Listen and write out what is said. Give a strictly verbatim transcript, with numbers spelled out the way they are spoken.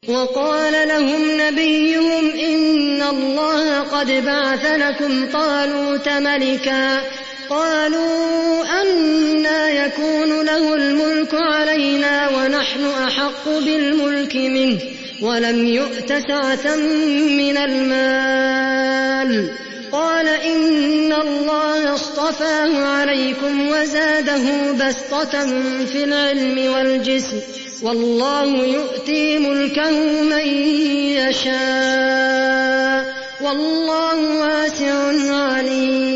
وقال لهم نبيهم إن الله قد بعث لكم طالوت ملكا قالوا أنى يكون له الملك علينا ونحن أحق بالملك منه ولم يؤت سعة من المال قال إن الله اصطفاه عليكم وزاده بسطة في العلم والجسم والله يؤتي ملكه من يشاء والله واسع عليم.